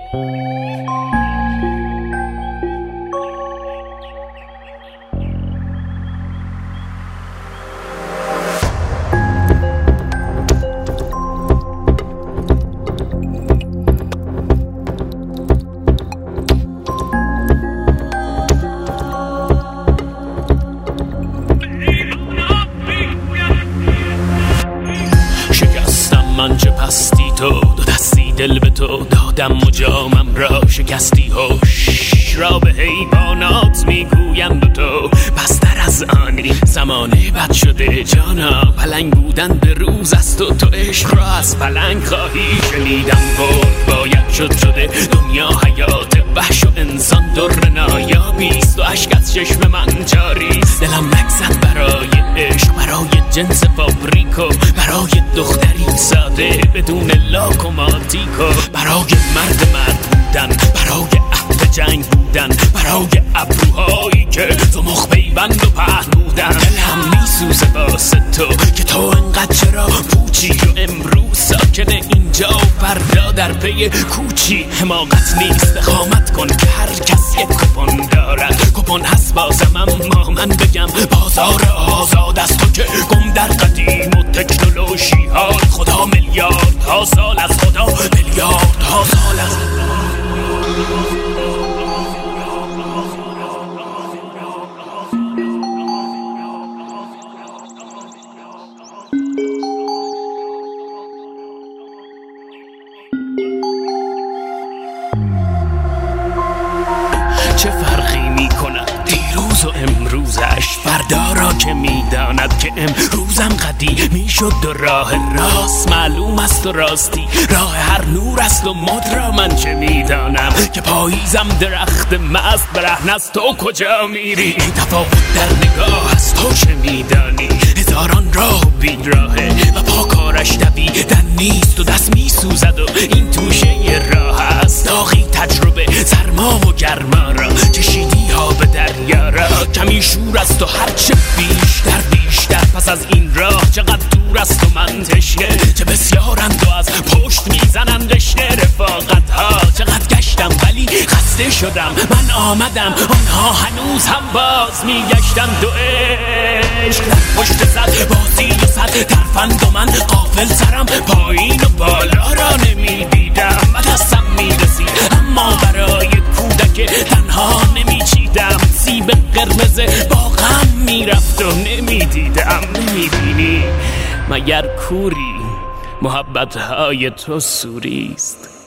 من چه پستی تو دو دستی دل به تو دادم و جامم را شکستی هوش را به حیوانات میگویم به تو پستر از آنی زمانه بد شده جانا پلنگ بودن به روز است و تو عشق را از پلنگ خواهی شنیدم برد باید شده دنیا حیات وحش و انسان در نایابیست و اشک از چشم من جاریست دلم نگزد برای عشق برای جنس فابریکو برای دختری ساده بدون لاک و ماتیکو برای مرد بودن برای اهل جنگ بودن برای ابروهایی که زمخ پیوند و پهن بودن دلم میسوزه واسه تو که تو انقدر چرا پوچی و امروز ساکن اینجا و فردا در پی کوچی حماقت نیست اقامت کن که هر کس یک کپون دارد کپون هست بازم اما من بگم بازار آزاد است تو که گم در قدیم و تکنولوژی ها خدا میلیارد ها سال از خدا میلیارد ها سال از چه فرقی می کند دیروز و امروزش فردا را که می داند که امروزم قدیمی شد و راه راست معلوم است و راستی راه هر نور است و مد را من چه می دانم که پاییزم درخت مست برهنه است تو کجا میری تفاوت در نگاه است تو چه می دانی هزاران راه و بیراهه و پا کارش دویدن نیست و دست می سوزد و این توشه راه است داغی تجربه سرما و گرما را چشیدی ها به دریا را کمی شور است و هرچه بیشتر پس از این راه چقدر دور است و من تشنه چه بسیارند و از پشت میزنند رشته رفاقت ها چقدر گشتم ولی خسته شدم من آمدم آنها هنوز هم باز میگشتند و عشق در پشت صد بازی و صد ترفند و من غافل سرم پایین و بالا را نمیدیدم و دستم میرسید اما برای کودک تنها نمیچیدم سیب قرمز باغم میرفت و نمیدیدم نمیبینی مگر کوری محبت های تو سوریست